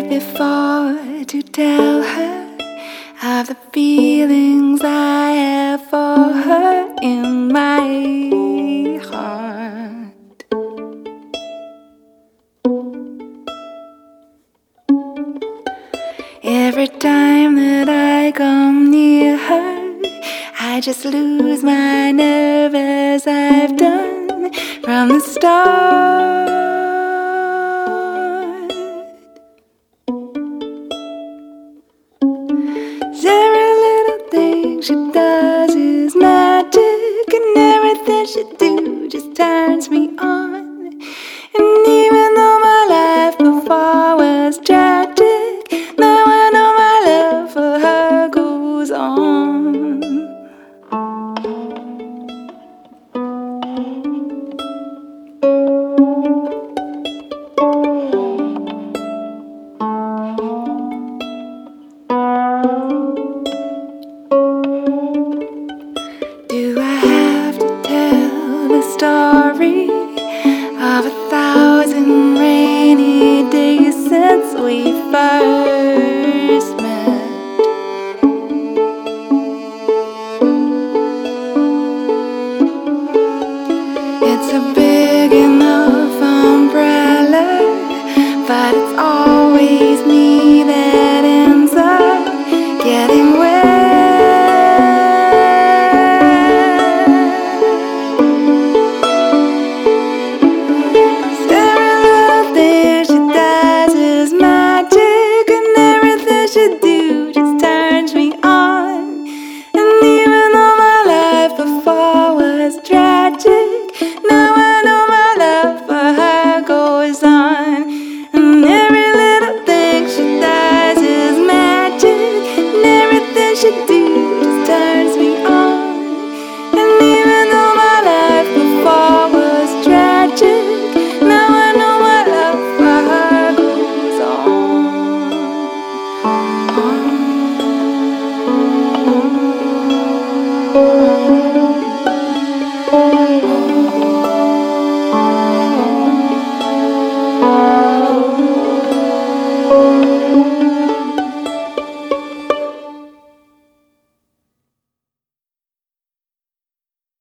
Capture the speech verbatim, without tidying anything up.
before to tell her of the feelings I have for her in my heart. Every time that I come near her, I just lose my nerve as I've done from the start. Every little thing she does is magic, and everything she do just turns me on. And even though my life before was tragic, now I know my love for her goes on. Do I have to tell the story of a thousand rainy days since we first met? It's a big enough umbrella, but it's always me that ends up getting wet. She do just turns me on. And even though my life before was tragic, now